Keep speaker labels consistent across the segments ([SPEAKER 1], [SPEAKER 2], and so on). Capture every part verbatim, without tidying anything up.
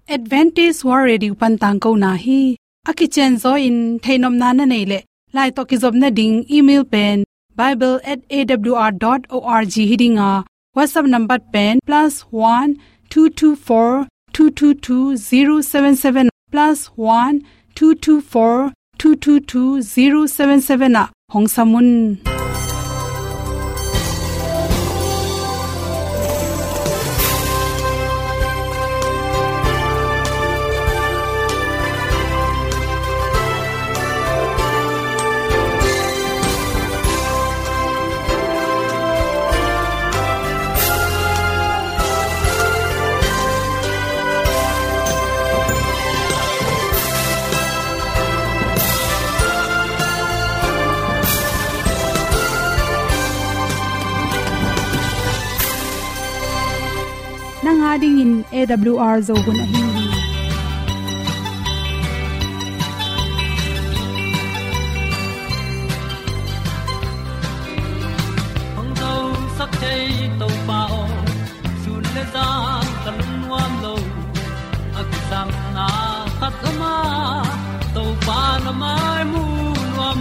[SPEAKER 1] Advantage World Radio Pantang ko na hi akichen zo in thainom na na nei le lai to ki job na ding email pen bible at a w r dot org hidinga WhatsApp number pen plus one two two four two two two zero seven seven plus one two two four two two two zero seven seven a hong samun ding in A W R zo gun a hi
[SPEAKER 2] hong do sak chei to pao sun le za kan nuam lo akisam na khat ma to pa na mai mu nuam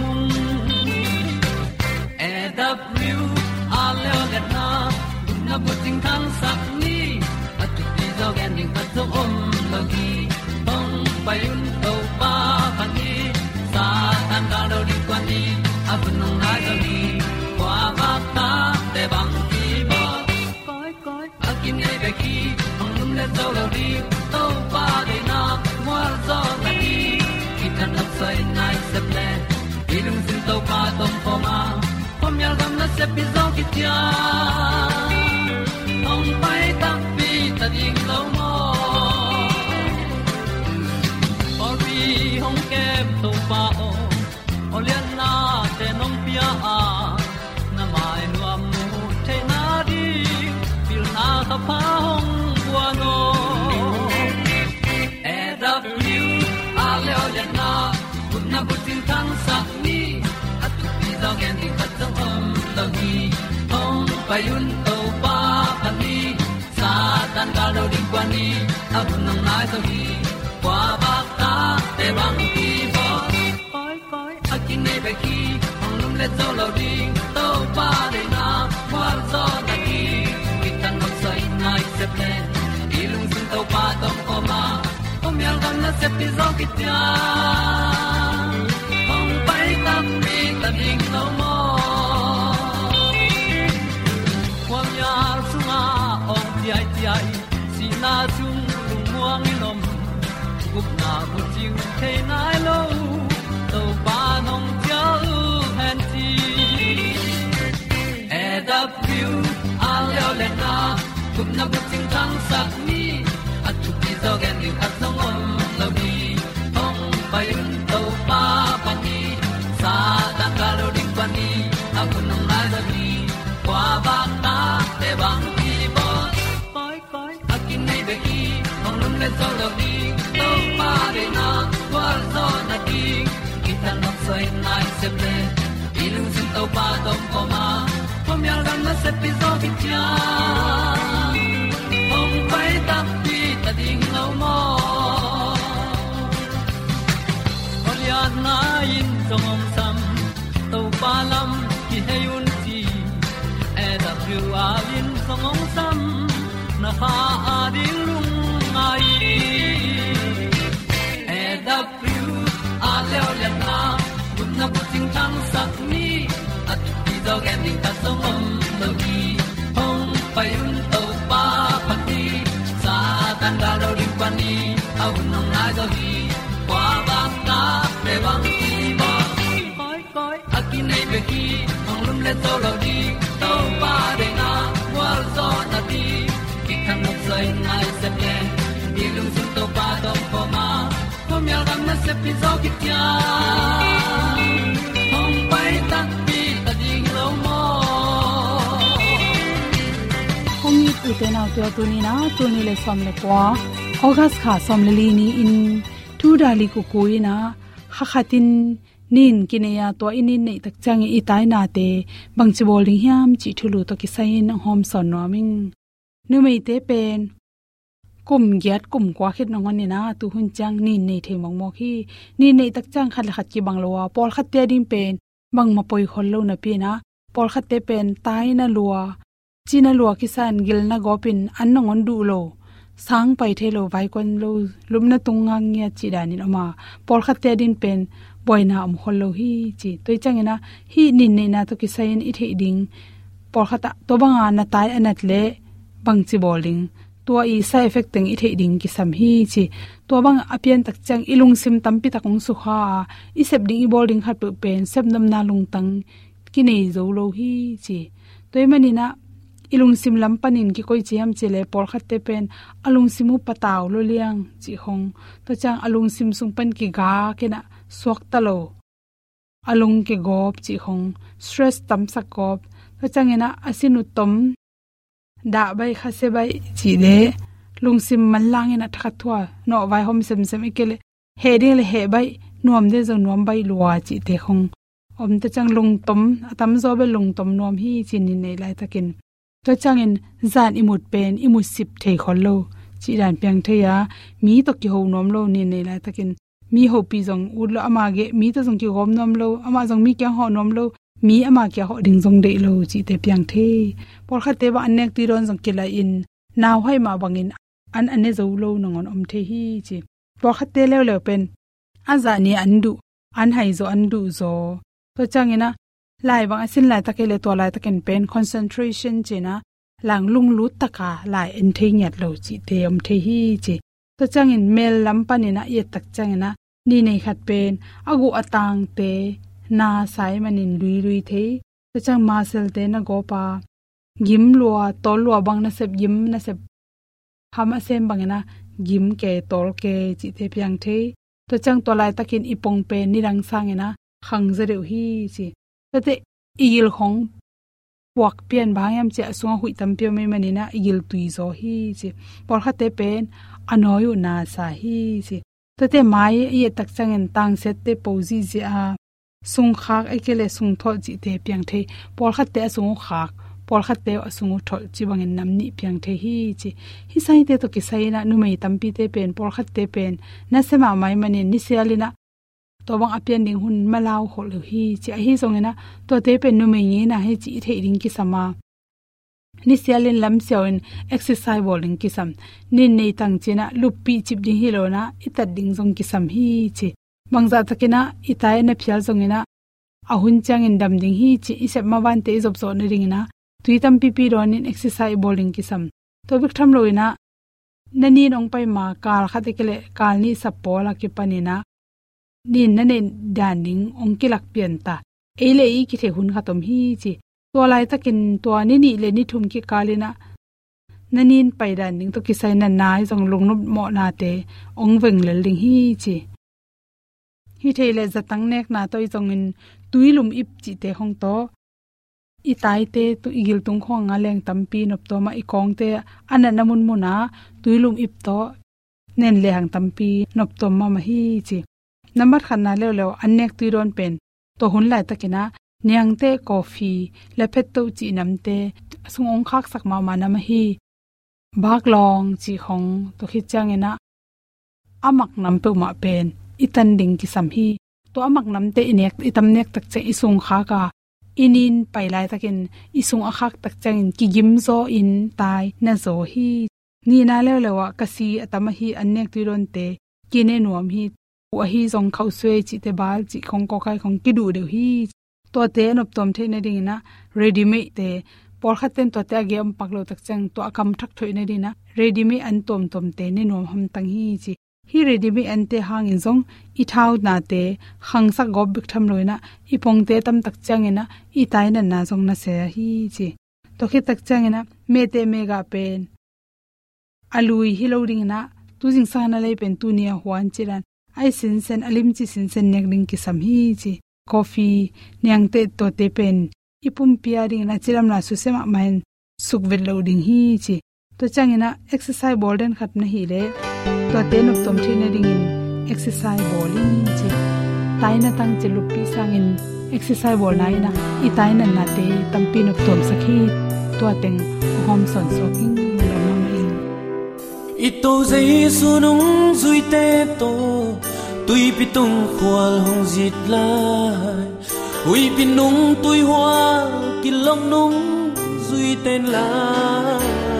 [SPEAKER 2] A W R le na na bu ting kan sak ni dog ending but so om logi hong payun to pa pan ni sa tan da do di kwan ni apnong na do ni kwa ba ta te bang ki bo koi koi akin nei be ki hong lum le zo lo di to pa de na mo zo na ni ki tan nok sai nai se ple ilung sin to pa tom pa ma pom yal gam na se pi zo ki tia hong pai ta ta ding lo mo ori hong kem to pa o olian na te nong pia a na mai nu am nu te na di pil na ta pa hong bua no e da piu a le olian na kun na bu tin kan sa ni at pi da gen di pat song om lo gi hong pa yun to pa pa ni tan ga lo ding kwan ni a bu nang mai so hi kwa ba ta te bang ki bo koi koi a kin nei be ki ong lum le zo lo ding to pa de na kwa zo na ki ki tan nok sai nai se ple i lung sun to pa tom ko ma kom yal gam na se pi zo ki tia ong pai ta mi ta ding lo mo kwam yal sunga ong ti ai ti ai si na chung lung muang ni nom gup na bu jing the nai lo to pa nong pia u han ti e da piu a leo le na gup na bu jing tang sak ni at tu pi zo gen ni at song om lo ni ong pai un to pa pa ni sa ta ka lo ding pa ni a bu nong lai do ni kwa ba ta te bang ki bo koi koi a kin nei be ki ong lum le zo lo ni to pa de na kwa zo na ki ki tan nok sai nai se ple i lung sin to pa tom ko ma pom yal gam na se pi zo ki tia ong pai ta pi ta ding lo mo olian na in song om sam to pa lam ki hay un ti e da pru a in song om sam na ha a ding lung mai e da pru a le le na kun na bu ting tang sak ni at ti do gen ding ta song om lo gi hong pai un to pa pa ti sa tan da do ring pa ni au nong na do gi kwa ba ta pe bang ti ba koi koi a ki nei be ki hong lum le to lo di to pa de na wa zo na ti ki kan nok sai nai se ple ni lung sun to pa do po ma pom yal gam na se pi zo ki tia hong pai ta pi ta ding lo mo
[SPEAKER 1] hong ni tu te na tu tu ni na tu ni le som le kwa august kha som le li ni in tu dali ku ko ina kha khatin nin kineya to inin nei tak chang i tai na te bangchi bol hiam chi thulu to ki sain hom son noming nu mei te pen kum giat kum kwa khit nong ani na tu hun chang ni nei the mong mo khi ni nei tak chang khat khat ki banglowa pol khat te dim pen bang ma poi khol lo na pi na pol khat te pen tai na luwa china luwa kisan gil na gopin an nongon du lo sang pai the lo vai kon lo lumna tungang nya chi danin ama pol khat te din pen boina am khol lo hi chi toi chang ina hi nin nei na to kisain i the ding pol khata to banga na tai anat le bang chi bowling tua i side effect teng i the ding ki sam hi chi to bang apian tak chang ilung sim tampi takong su kha i sep ding i bowling khat pu pen sep nam na lung tang ki nei zo lo hi chi toy mani na ilung sim lam panin ki koi chiam chele por khat te pen alung simu pataw lo liang chi hong to chang alung sim sung pan ki ga ke na swak ta lo alung ke gop chi hong stress tam sak gop to chang ena asinu tom da bai khase bai chi de lung sim man lang ena thakha thwa no vai hom sem sem ikele he de le he bai nuam de zo nuam bai luwa chi te hong om te chang lung tom atam zo be lung tom nuam hi chin ni nei lai takin to changin zan imut pen imut sip thei khol lo chi ran pyang theya mi to ki ho nom lo ni nei lai takin mi ho pi jong u lo ama ge mi to jong ki gom nom lo ama jong mi kya ho nom lo mi ama kya ho ding jong de lo chi te pyang the por kha te ba anek ti ron jong ki la in naw hai ma bangin an ane zo lo nongon om the hi chi por kha te le le pen aza ni andu an hai zo andu zo to changina lai bang asin lai takele to lai taken pen concentration chena lang lung lut taka lai en thei nyat lo chi te om thei hi chi to changin mel lampanina ye tak changena ni nei khat pen agu atang te na sai manin lui lui thei to chang masel te na gopa gim lua tol lua bang na sep gim na sep hama sem bangena gim ke tol ke chi te pyang thei to chang to lai takin ipong pen ni rang sangena khang zereu hi chi tate igil khong wak pian bhayam che asung hui tam pyo me manina igil tui zo hi chi por khate pen anoyu na sa hi chi tate mai ye tak changen tang set te pozi ji a sung khak ekele sung tho ji te piang the por khate asung khak por khate asung thol chi bangin namni piang the hi chi hi sai te to ki sai na nu mei tampi te pen por khate pen na sema mai manin ni sialina to bang apian ding hun malaw hol hi chi a hi songena to te pen nu me nge na he chi the ring ki sama ni sialin lam seoin exercise bowling ki sam nin nei tang china lupi chip ding hi lo na itat ding jong ki sam hi chi mangza takina itai na phial jongena ahun changin dam ding hi chi isep ma ban te job so na ring na tuitam pi pi ronin exercise bowling ki sam to bik tham loina nani nong pai ma kal khate kele kal ni sapola ki panina nin nane daning ongkilak pianta eile i ki the hun khatom hi chi to lai takin to ni ni le ni thum ki kalina nanin paidan ning to ki sai na nai jong lung no mo na te ong weng le ling hi chi hi theile zatang nek na toi jong in tuilum ip chi te hong to i tai te tu igil tung khong nga leng tampi nop to ma i kong te ana namun muna tuilum ip to nen le hang tampi nop to ma ma hi chi number khanna le le anek tuiron pen to hun lai takina nyangte coffee lephet to chi namte sungong khak sak ma ma na ma hi bak long chi khong to khi changena amak nam pe ma pen itan ding ki sam hi to amak namte inek itam nek tak che isung kha ka inin pailai takin isung akhak tak changin ki gim zo in tai na zo hi ni na le lewa kasi atama hi anek tuiron te kine nuam hi wa hi zong khau swe chi te bal chi khong ko kai khong ki du de hi to te nop tom the na ding na ready made te por khaten to ta game paklo tak chang to akam thak thoi na dina ready made an tom tom te ne nom ham tang hi chi hi ready made an te hang in zong i thau na te khang sa gob bik tham loina i pong te tam tak chang ina i tai na na zong na se hi chi to khi tak chang ina me te mega pen alui hi lo ring na tu jing sa na le pen tu nia huan chiran ai sin sen alim chi sin sen nek ring ki sam hi chi coffee nyang te to te pen ipum pia ring na chiram na su sema main suk vel loading hi chi to changina exercise bolden khat na hi le to te nup tom thina ring in exercise bowling chi taina tang che lupi sangin exercise bol na ina i taina na te tampi nup tom sakhi to teng hom son soking
[SPEAKER 3] ito Giêsu nung duy tê tô tuy pi tung khoal hong dịt lại ui pi nung tuy hoa kỳ long nung duy tên là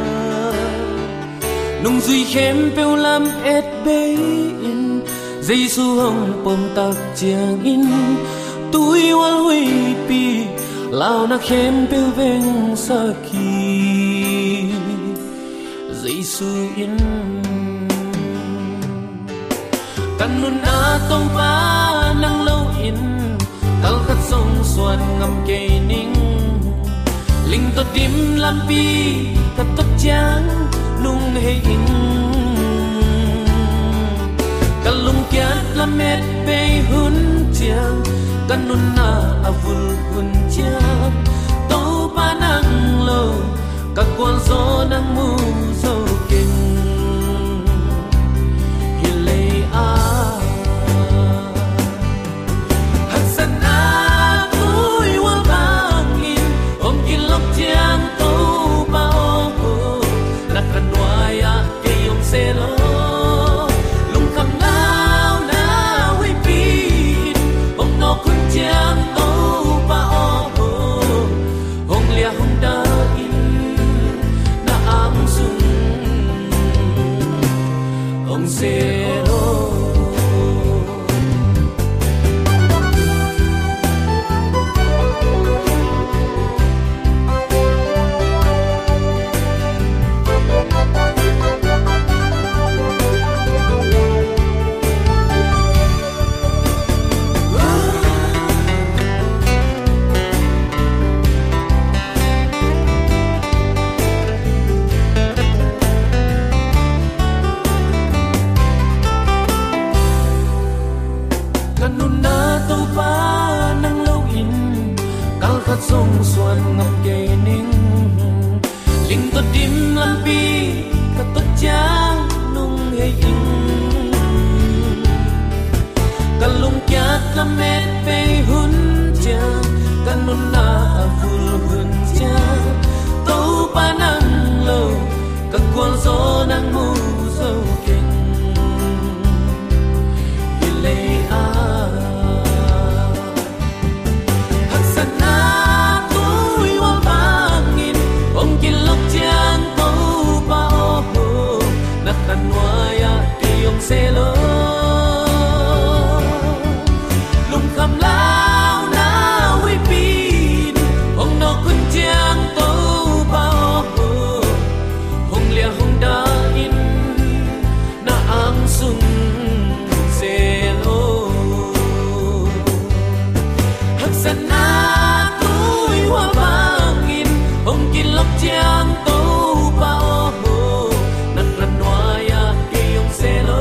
[SPEAKER 3] nung duy khem pêu lam et bê in Giêsu hong pom tak chiang in tuy wal hui pi lao na khem pêu veng sa ki Giêsu in kan nun na tong pa nang lâu in kal khat song suan ngam ke ning ling to dim lam pi kat tot chang nung he in kalung kyat lamet pe hun chiang kan nun na avul hun chiang to pa nang lo các con gió nắng mù dâu kinh hiền lệ a hạt sen a túi hoa vàng in ôm kín lốc chiang tàu bao cô đặt gần ngoài a cây ông xe lô lung khăm lao na huy pin ôm nó khun chiang tàu bao cô hồng lia hồng đa Zero. Sông xuân ngập kề ninh linh tốt dim lam pi cả tốt chang nung he in cả lung kiat lam met pe hun cha cả nun na ful hun cha tàu pa nang lo cả cuốn gió nang mu dâu kinh lệ a xe lô lung khăm lao na huy pin ông nó khun chiang tàu bao hồng lia hồng đa in na ang sung xe lô hắc san na túi hoa vàng in ông kín lốc chiang tàu bao nát răn noai a cây ông xe lô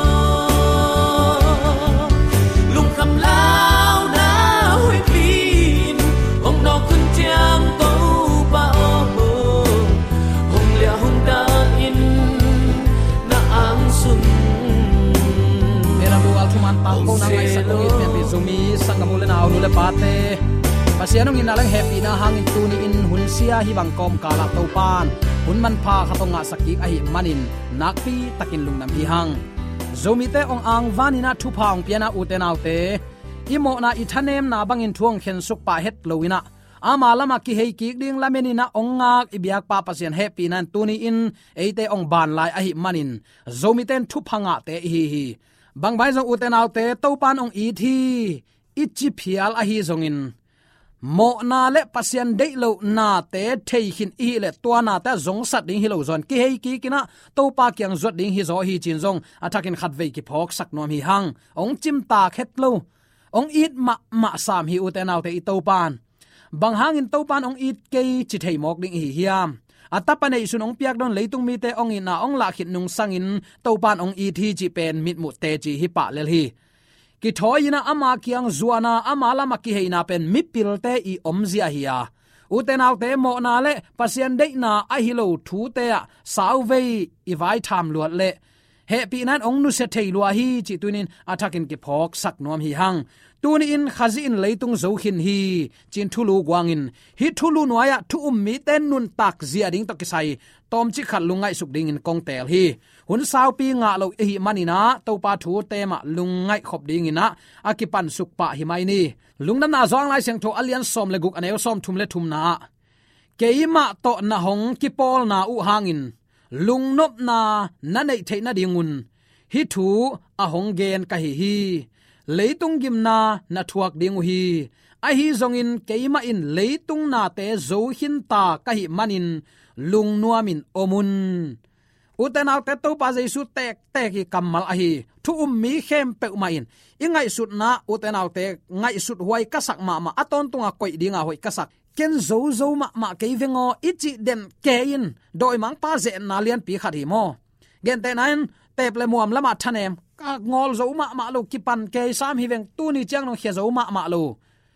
[SPEAKER 4] Zumi sangamule na aunule pate pasianong inalang happy na hangin tuni in hunsia hi bangkom kala topan hunman pha khatonga sakki ahi manin nakpi takin lungnam hi hang Zumi te ong ang vanina thu phang piana utenaute imo na ithanem na bangin thuang khen suk pa het loina ama lama ki hei ki ding lamenina ongak ibyak pa pasian happy nan tuni in eite ong ban lai ahi manin Zumi ten thu phanga te hi hi bang bai zong uten autte topan ong i thi ichi phial a hi zongin mo na le pasian dei lo na te thei hin i le to na ta zong sat ding hi lo zon ki hei ki kina topa kyang zot ding hi zo hi chin zong athakin khat ve ki phok sak nom hi hang ong chim ta khet lo ong it ma ma sam hi uten autte i topan bang hangin topan ong it ke chi thei mok ding hi hiam atapane sunong piak don leitung mi te ong ina ong la khit nung sangin topan ong i thi chi pen mit mu te chi hi pa lel hi ki thoina ama kyang zuana ama lama ki heina pen mipil te i omzia hiya uten autte mo na le pasien de na a hi lo thu te a sauve i vai tham luat le happy nan ong nu se thei lua hi chi tunin athakin ki phok sak nom hi hang tuni in khazi in leitung zo khin hi chin thulu gwangin hi thulu noya thu um mi ten nun tak zia ding to kisai tom chi khat lungai suk ding in kong tel hi hun sau pi nga lo hi manina to pa thu te ma lungai khop ding ina akipan suk pa hi mai ni lungnam na zong lai seng tho alian som le guk aneu som thum le thum na keima to na hong ki pol na u hangin lungnop na na nei theina dingun hi thu a hong gen ka hi hi leitung gim na na thuak ding hi a hi zongin keima in leitung na te zo hin ta ka hi manin lung nuamin omun uten al te to pa jesu tek tek ki kamal a hi thu um mi khem pe ma in ingai sut na uten al te ngai sut huai ka sak ma ma aton tunga koi dinga hoi ka sak ken zo zo ma ma ke vengo ichi den ke in doi mang pa ze na lian pi khat hi mo gen te nan tep le muam lama thanem ka ngol zo ma ma lo ki pan ke sam hi veng tu ni chang no khia zo ma ma lo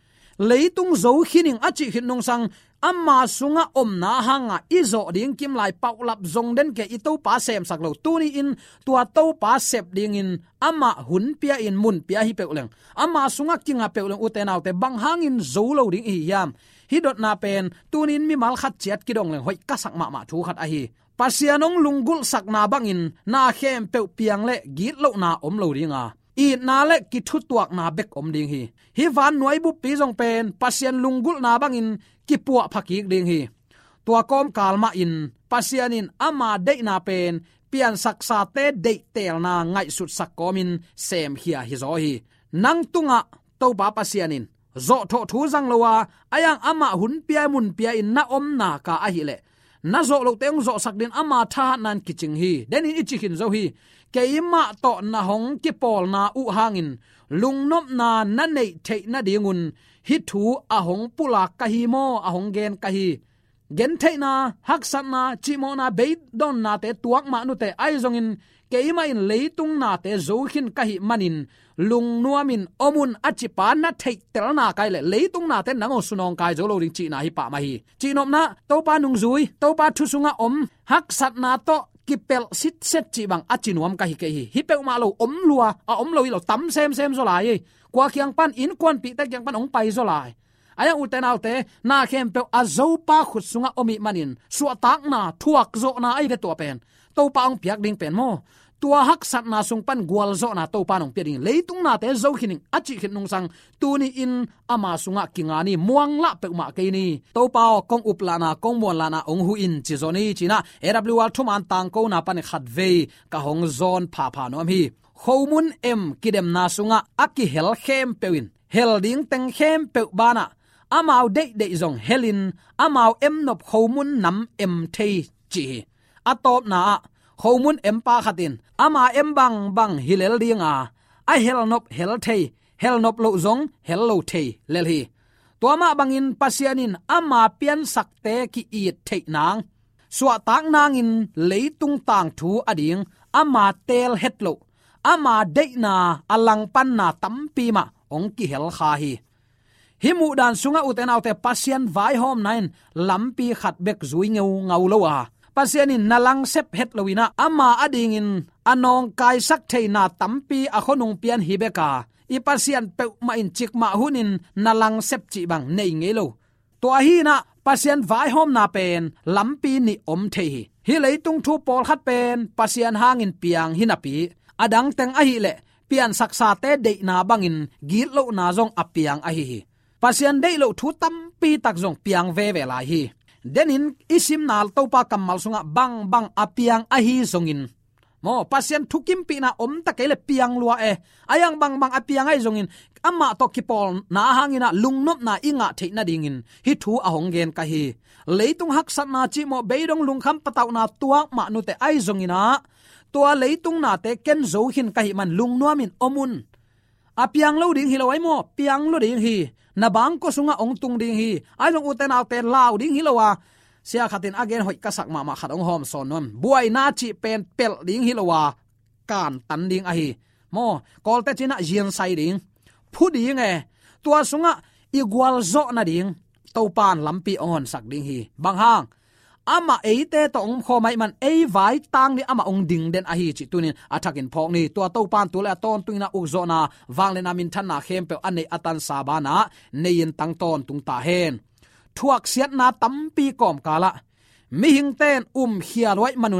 [SPEAKER 4] leitung zo khining achi hin nong sang amma sunga om na hanga izo ding kim lai paulap zong den ke ito pa sem sak lo tu ni in tua to pa sep ding in amma hun pia in mun pia hi peuleng amma sunga kinga peuleng utenaw te bang hangin zo lo ding hi yam hi dot na pen tunin mi mal khat chet kidong leng hoi ka sak ma ma thu khat a hi pasianong lunggul sak na bangin na khem pe piang le git lo na om lo ringa i na le ki thu tuak na bek om ding hi hi van noi bu pi jong pen pasian lunggul na bangin ki puwa phaki ding hi tua kom kalma in pasianin ama de na pen pian saksa te de tel na ngai sut sak komin sem hia hi zo hi nang tunga to ba pasianin zo tho thu jang lowa ayang ama hun pia mun pia in na om na ka a hi le na zo lo teng zo sak din ama tha nan kiching hi den in ichi hin zo hi keima to na hong ki pol na u hangin lungnop na na nei thei na dingun hi thu a hong pula ka hi mo a hong gen ka hi gen thei na hak sat na chi mo na be don na te tuak ma nu te ai zong in keima in leitung na te zo khin ka hi manin lung nuamin omun achi pa na thei tel na kai le leitung na te nango sunong kai zo lo ding chi na hi pa ma hi chi nom na to pa nung zui to pa thu sunga om hak sat na to kipel sit set chi bang achinuam ka hi ke hi hi pe ma lo om lua a om lo lo tam sem sem zo lai kwa kyang pan in kwan pi ta kyang pan ong pai zo lai aya uten autte na khem pe azo pa khut sunga omi manin suwa tak na thuak zo na ai ve to pen to pa ong piak ding pen mo tua hak sat na sung pan gwal zo na to pa nong piring leitung na te zo khining achi khin nong sang tu ni in ama sunga kingani muang la pe ma ke ni to pa kong uplana kong mon lana ong hu in chi zoni china awl thuman tang ko na pan khat ve ka hong zon pha pha nom hi khomun em kidem na sunga aki hel khem pewin hel ding teng khem pe bana amau de de zong helin amau em nop khomun nam em thei chi atop na khomun em pa khatin ama em bang bang hilel dinga a hel nop hel thei hel nop lo zong hel lo thei lel hi toma bangin pasianin ama pian sakte ki it thei nang suwa tak nangin leitung tang thu ading ama tel hetlo ama deina alang pan na tampi ma ong ki hel kha hi himu dan sunga uten autte pasian vai hom nine lampi khat bek zui ngeu ngau lo a pasianin nalang sep het lowina ama ading in anong kai sak theina tampi a khonung pian hi beka i pasian pe ma in chik ma hunin nalang sep chi bang nei ngelo to hi na pasian vai hom na pen lampi ni om the hi hi leitung thu pol khat pen pasian hangin piang hinapi adang teng a hi le pian saksa te de na bangin gil lo na zong apiang a hi pasian de lo thu tampi tak zong piang ve ve lai hi denin isim nal topa kamal sunga bang bang apiang a hi zongin mo pasien thukim pi na om ta kele piang lua e ayang bang bang apiang ai zongin amma to kipol na hangina lungnop na inga theina dingin hi thu a honggen ka hi leitung hak sat na chi mo beidong lungkham pataw na tuak ma nu te ai zongina tua leitung na te ken zo hin ka hi man lungnuamin omun apiang lo ding hi lo ai mo piang lo ding hi na bang ko sunga ong tung ding hi ai long uten autte lau ding hi lowa sia khatin again hoi kasak ma ma khat ong hom son non buai na chi pen pel ding hi lowa kan tan ding a hi mo kol te china jian sai ding phu ding e tua sunga igwal zo na ding to pan lampi on sak ding hi bang hang ama eite to ong kho mai man ei vai tang ni ama ong ding den a hi chi tunin athakin phok ni tua to pan tu la ton tuina ukzo na wang le na min than na khem pe anei atan sabana nein tang ton tung ta hen thuak siat na tampi kom kala mi hing ten um hialwai manuna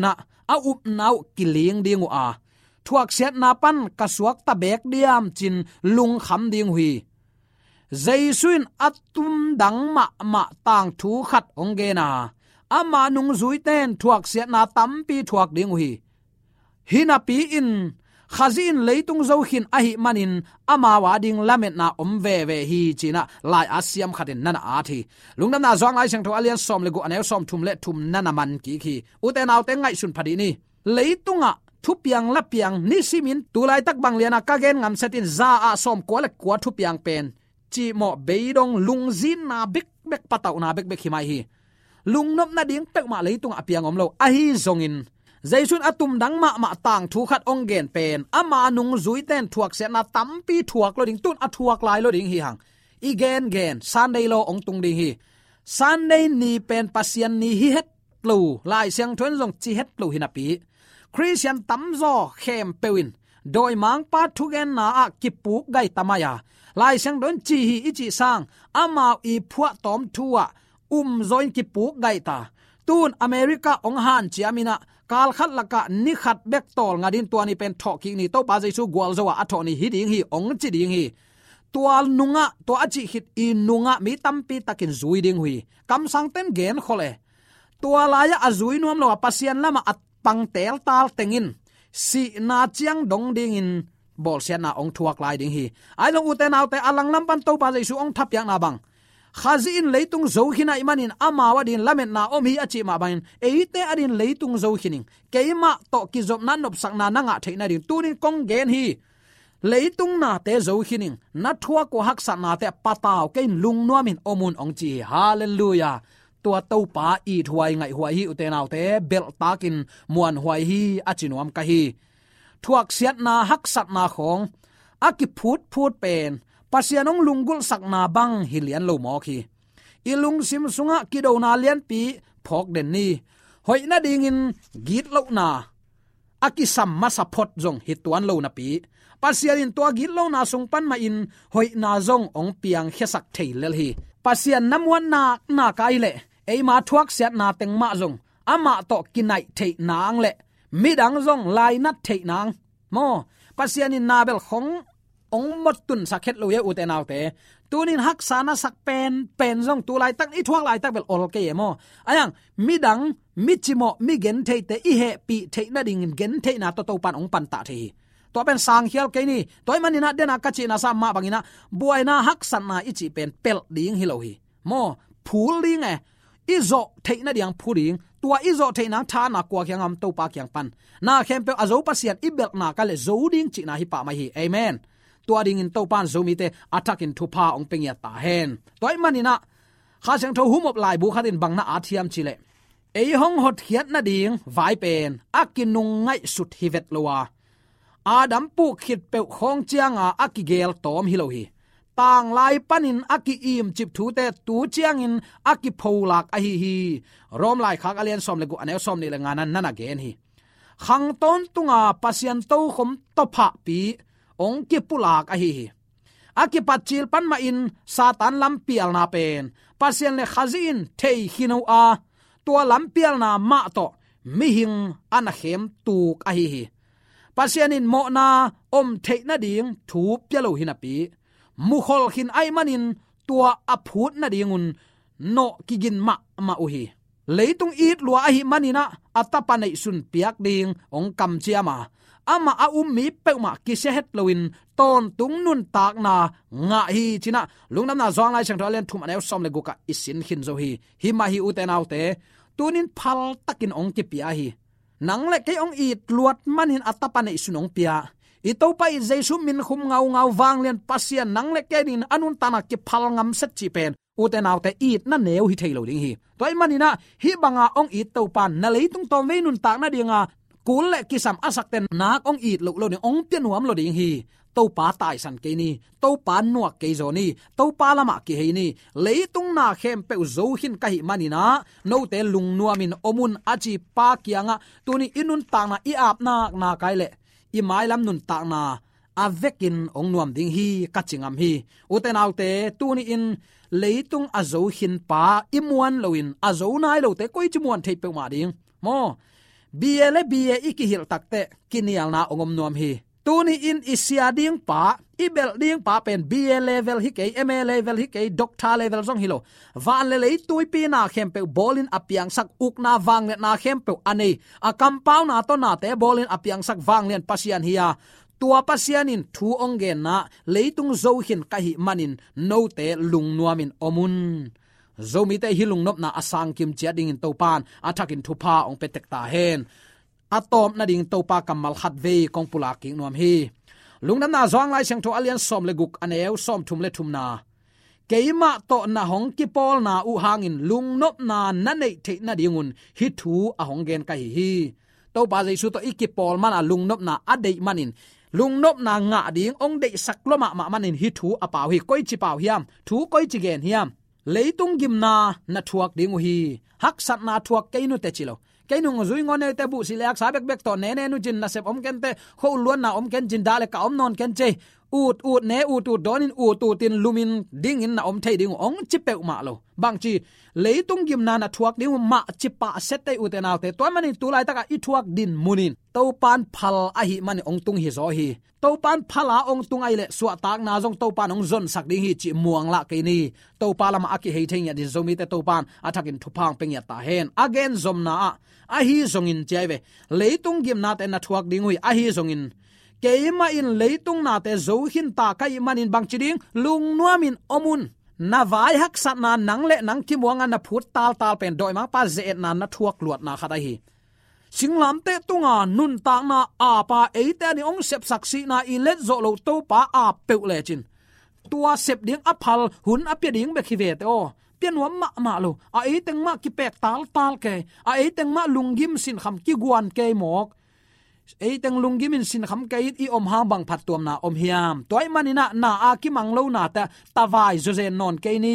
[SPEAKER 4] a up nau kiling dingu a thuak siat na pan kasuak ta bek diam chin lung kham ding hui jaisuin atum dang ma ma tang thu khat ongge na ama nung zui ten thuak siat na tampi thuak ding hui hina pi in khazin leitung zo khin a hi manin ama wa ding lamet na om ve ve hi china lai asiam khatin nana a thi lungnam na zong lai sang tho alian som le gu anel som thum le thum nana man ki khi uten autte ngai sun phadi ni leitunga thupiang lapiang ni simin tulai tak bang liana ka gen ngam setin za a som ko le kwa thupiang pen chi mo beidong lungzin na bek bek patau na bek bek hi mai hi lungnop na ding pek ma leitung apiang om lo a hi zongin jaisun atum dang ma ma tang thu khat ong gen pen ama nung zui ten thuak se na tampi thuak lo ding tun a thuak lai lo ding hi hang i gen gen sunday lo ong tung ding hi sunday ni pen pasian ni hi het lo lai siang thon jong chi het lo hinapi christian tamzo khem pewin doi mang pa thu gen na a kipuk gai tamaya lai siang don chi hi ichi sang ama i phua tom thua um join kipuk gai ta tun america ong han chiamina kal khat laka ni khat bek tol ngadin tuani pen thoki ni to pa jaisu gwal zawa athoni hi ding hi ong chi ding hi tual nunga to achi hit i nunga mi tampi takin zui ding hui kam sang ten gen khole tualaya azui nuam lo pasian lama at pang tel tal tengin si na chiang dong ding in bol sia na ong thuak lai ding hi ai long uten autte alang lam pan to pa jaisu ong thap yang na bang khazin leitung zo khina imanin amawa din lamet na om hi achi ma bain eite adin leitung zo khining keima to ki zop nan nop sak na nanga theina din tunin kong gen hi leitung na te zo khining na thua ko hak sa na te pataw kein lung nuamin omun ong chi hallelujah tua to pa i thuai ngai huai hi utenaw te bel takin muan huai hi achinuam ka hi thuak siat na hak sat na khong aki phut phut pen pasianong lungul sakna bang hilian lo mo khi ilung sim sunga kido na lian pi phok den ni hoina ding in git lo na akisam masapot jong hituan lo na pi pasian in to git lo na sung pan ma in hoina jong ong piang khesak theilel hi pasian namwan na na kai le eima thuak siat na teng ma jong ama to kinai thei nang le midang jong lai nat thei nang mo pasian in nabel khong ong mot tun sakhet lo ye utenaw te tunin hak sana sak pen pen jong tu lai tak i thuak lai tak bel ol ke mo ayang midang michimo mi gen thei te i he pi thei na ding gen thei na to to pan ong pan ta the to pen sang hial ke ni toy manina dena ka chi na sa ma bangina buaina hak san na ichi pen pel ding hi lo hi mo phul ding e izo thei na diang phuring tua izo thei na tha na kwa kyang am to pa kyang pan na khem pe azo pasiat ibel na ka le zo ding chi na hi pa ma hi amen tua ding in to pan zomi te attack in thupa ong pengya ta hen toy manina kha sang tho humop lai bu khatin bangna athiam chile ei hong hot hiat na ding vai pen akinung ngai sut hivet lowa adam pu khit pe khong chianga akigel tom hi lo hi tang lai panin aki im chip thu te tu chiang in aki pholak a hi hi rom lai khak alian som le gu anel som ni le nganan nana gen hi khang ton tunga pasian to khom to pha pi ong ki pulak a hi hi aki pachil pan ma in satan lampial na pen pasian le khazin thei hinu a tua lampial na ma to mi hing ana hem tuk a hi hi pasian in mo na om thei na ding thu pyalo hinapi mu khol khin ai manin tua aphut na dingun no kigin ma ma u hi leitung it lua a hi manina atapa nei sun piak ding ong kam chiama ama a um mi peuma ki se het loin ton tung nun tak na nga hi china lungnam na zong lai chang thalen thum anel som le guka isin khin zo hi hi ma hi uten autte tunin phal takin ong ki pia hi nang le ke ong it luat manin atapa nei sunong pia ito pa i jesu min khum ngau ngau wang len pasian nang le ke din anun tana ki phal ngam set chi pen uten autte it na neu hi thailo ding hi toy manina hi banga ong it to pan na leitung tom ve nun tak na dinga kul le kisam asak ten nak ong it lo lo ni ong pian nuam lo ding hi to pa tai san ke ni to pa nuak ke zo ni to pa lama ki he ni leitung na khem pe zo hin ka hi manina no te lung nuamin omun achi pa kianga tuni inun ta na i ap na na kai le i mai lam nun ta na avekin ong nuam ding hi kachingam hi uten autte tuni in leitung azo hin pa imuan loin azo nai lo te koi chimuan thei pe ma ding mo bia le bia ikihil takte kinial na ongom nuam hi tuni in isia ding pa ibel ding pa pen bia level hi ke ma level hi ke doctor level jong hilo van le lei tui pi na khem pe bolin apiang sak uk na wang le na khem pe anei a compound na to na te bolin apiang sak wang len pasian hiya tua pasianin thu ongen na leitung zo hin ka hi manin no te lung nuamin omun zomi te hilung nop na asang kim chia ding in topan athakin thupa ong petek ta hen atom na ding topa kamal khat ve kong pula ki nuam hi lungnam na zong lai seng tho alian som le guk aneu som thum le thum na keima to na hong ki pol na u hangin lung nop na na nei the na dingun hi thu a hong gen ka hi hi topa jaisu to ikipol man a lung nop na adei manin lung nop na nga ding ong dei sakloma ma manin hi thu a paw hi koi chi paw hiam thu koi chi gen hiam leitung gimna na thuak ding hi hak sat na thuak keinu te chilo keinu ngoi ngone te bu silak sa bek bek to ne ne nu jin na sep om ken te ho luan na om ken jin dale ka om non ken che ut ut ne ut ut donin ut ut tin lumin ding in na om thei ding ong chipe ma lo bang chi leitung gimna na thuak ding ma chipa set te ut na te to mani tu lai taka i thuak din munin to pan phal a hi mani ong tung hi zo hi to pan phala ong tung ai le suwa tak na jong to pan ong zon sak ding hi chi muang la ke ni to pa lama aki hei theng ya di zomi te to pan athakin thupang peng ya ta hen again zom na a hi zong in cheve leitung gimna te na thuak ding hui a hi zong in keima in leitung na te zo hin ta kai manin bang chiding lung nuamin omun na vai hak sat na nang le nang ki muanga na phut tal tal pen doi ma pa ze na na thuak luat na khata hi singlam te tunga nun ta na apa eite ni ong sep saksi na i let zo lo to pa a pe le chin tua sep ding aphal hun apia ding be khive te o pian wa ma ma lo a eiteng ma ki pek tal tal ke a eiteng ma lungim sin kham ki guan ke mok eiteng lungim in sin kham ke i om ha bang phat tuam na om hiam toy manina na a ki manglo na ta tawai zo zen non ke ni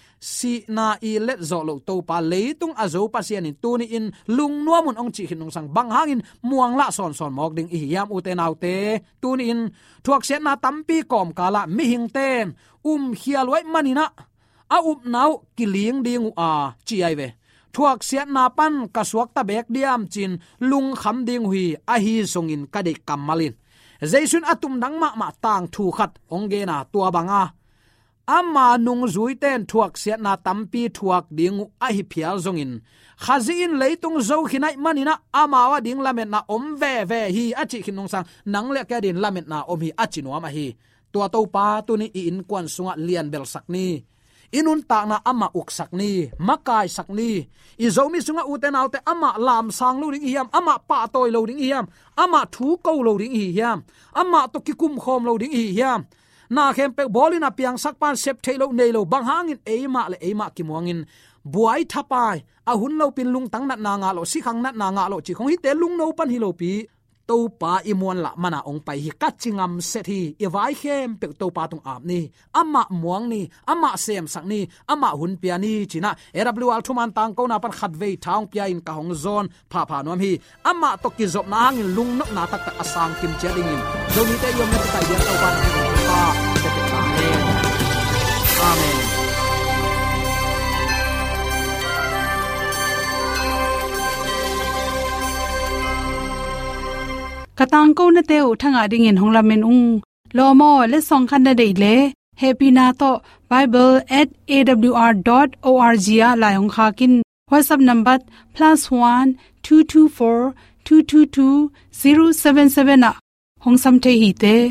[SPEAKER 4] si na i let zo lo to pa leitung azo pasian in tuni in lung nuamun ong chi hinung sang bang hangin muang la son son mok ding i yam uten autte tuni in thuak set na tampi kom kala mi hing ten um hialwai manina a up nau kiling ding a chi ai ve thuak set na pan ka suak ta bek diam chin lung kham ding hui a hi songin ka de kamalin jaisun atum dang ma ma tang thu khat ongge na tua banga ama nung zui ten thuak siat na tampi thuak ding a hi phial zongin khazin leitung zo khinai manina ama wa ding lamet na om ve ve hi achi khinung sang nang le ka din lamet na om hi achi no ma hi tua to pa tu ni in kwan sunga lian bel sakni inun ta na ama uk sakni makai sakni i zomi sunga uten autte ama lam sang lo ding hiam ama pa toy lo ding hiam ama thu ko lo ding hi hiam ama to ki kum khom lo ding hi hiam na khem pe bolina piang sakpan sep thailo neilo bang hangin eima le eima ki muangin buai thapai a hun lo pin lung tang nat na nga lo si khang nat na nga lo chi khong hi te lung no pan hi lo pi to pa imon la mana ong pai hi kachingam set hi e vai khem pe to pa tung ap ni ama muang ni ama sem sak ni ama hun pia ni china rw al thuman tang ko na pan khat ve thang pia in ka hong zon pha pha nom hi ama to ki zop na hangin lung nok na tak tak asang kim che ding in zomi te yom na ta ya to pan pa te te ta amen
[SPEAKER 1] katang ko na teu thanga ding in honglamen ung lomo le song khan na dei le happy na to bible at a w r dot org ya la hong kha kin whatsapp number plus one two two four two two two zero seven seven a hong sam the hi te